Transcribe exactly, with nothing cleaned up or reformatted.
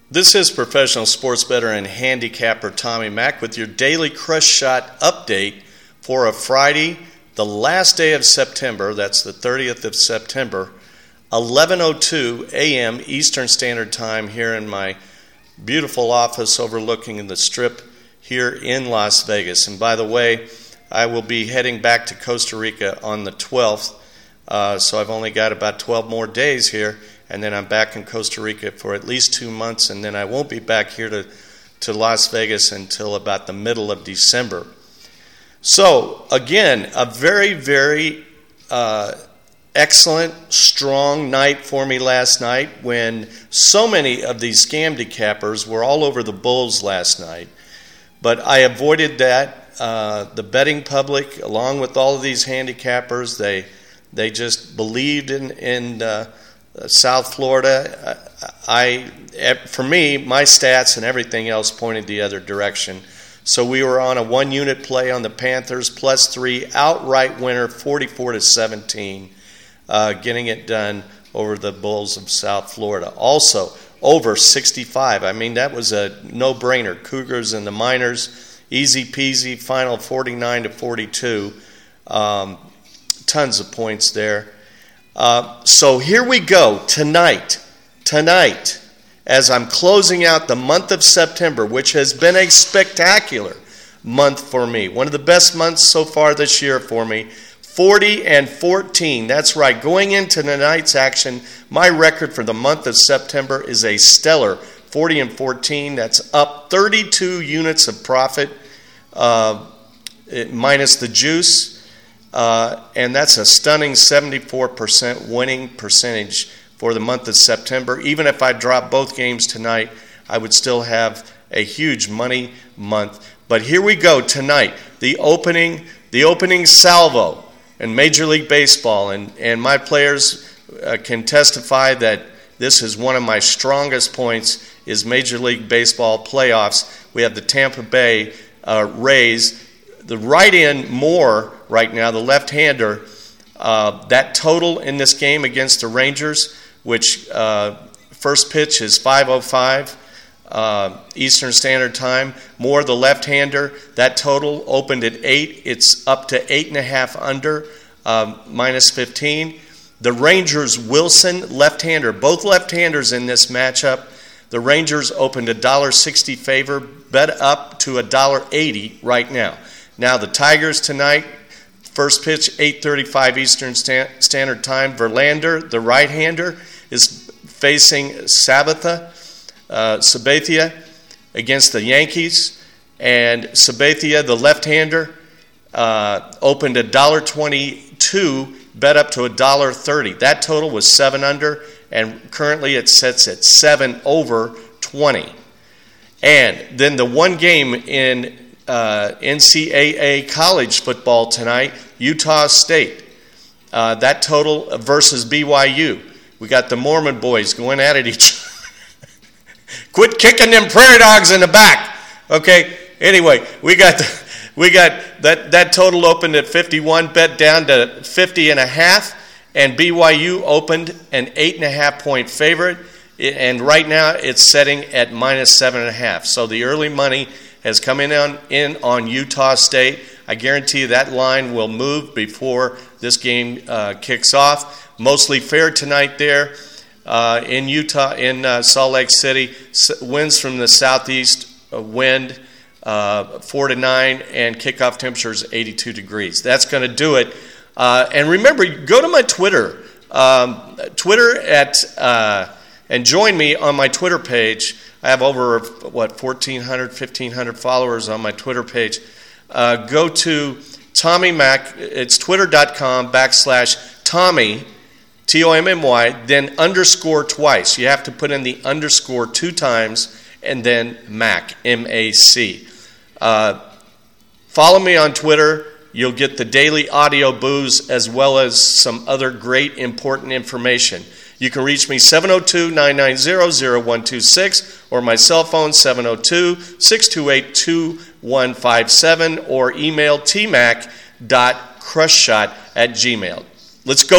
This is professional sports bettor and handicapper Tommy Mack with your daily Crush Shot update for a Friday, the last day of September. That's the thirtieth of September, eleven oh two a.m. Eastern Standard Time here in my beautiful office overlooking the Strip here in Las Vegas. And by the way, I will be heading back to Costa Rica on the twelfth, uh, so I've only got about twelve more days here. And then I'm back in Costa Rica for at least two months, and then I won't be back here to, to Las Vegas until about the middle of December. So, again, a very, very uh, excellent, strong night for me last night when so many of these scam decappers were all over the Bulls last night. But I avoided that. Uh, the betting public, along with all of these handicappers, they they just believed in... in uh, Uh, South Florida. I, for me, my stats and everything else pointed the other direction. So we were on a one-unit play on the Panthers, plus three, outright winner, forty-four to seventeen, uh, getting it done over the Bulls of South Florida. Also, over sixty-five. I mean, that was a no-brainer. Cougars and the Miners, easy peasy, final forty-nine to forty-two. Um, tons of points there. Uh, so here we go, tonight, tonight, as I'm closing out the month of September, which has been a spectacular month for me. One of the best months so far this year for me, forty and fourteen. That's right, going into tonight's action, my record for the month of September is a stellar forty and fourteen. That's up thirty-two units of profit, uh, minus the juice. Uh, and that's a stunning seventy-four percent winning percentage for the month of September. Even if I drop both games tonight, I would still have a huge money month. But here we go tonight, the opening, the opening salvo in Major League Baseball, and and my players uh, can testify that this is one of my strongest points. Is Major League Baseball playoffs? We have the Tampa Bay uh, Rays. The right-in Moore right now, the left-hander, uh, that total in this game against the Rangers, which uh, first pitch is five oh five uh, Eastern Standard Time. Moore, the left-hander, that total opened at eight. It's up to eight and a half under, uh, minus fifteen. The Rangers, Wilson, left-hander, both left-handers in this matchup. The Rangers opened a one dollar sixty favor, bet up to one dollar eighty right now. Now the Tigers tonight, first pitch, eight thirty-five Eastern Standard Time. Verlander, the right-hander, is facing Sabathia, uh, Sabathia against the Yankees. And Sabathia, the left-hander, uh, opened a one dollar twenty-two, bet up to one dollar thirty. That total was seven under, and currently it sits at seven over twenty. And then the one game in Uh, N C double A college football tonight, Utah State. Uh, that total versus B Y U. We got the Mormon boys going at it each other. Quit kicking them prairie dogs in the back. Okay. Anyway, we got the, we got that that total opened at fifty-one, bet down to fifty and a half, and B Y U opened an eight and a half point favorite, and right now it's setting at minus seven and a half. So the early money has come in on, in on Utah State. I guarantee you that line will move before this game uh, kicks off. Mostly fair tonight there uh, in Utah, in uh, Salt Lake City. S- winds from the southeast, uh, wind uh, four to nine, and kickoff temperatures eighty-two degrees. That's going to do it. Uh, and remember, go to my Twitter, um, Twitter at, uh, and join me on my Twitter page. I have over, what, fourteen hundred, fifteen hundred followers on my Twitter page. Uh, go to Tommy Mack. It's twitter.com backslash Tommy, T O M M Y, then underscore twice. You have to put in the underscore two times, and then Mac, M A C. Uh, follow me on Twitter. You'll get the daily audio booze as well as some other great important information. You can reach me seven oh two, nine nine zero, zero one two six or my cell phone seven oh two, six two eight, two one five seven or email tmac dot crushshot at gmail. Let's go.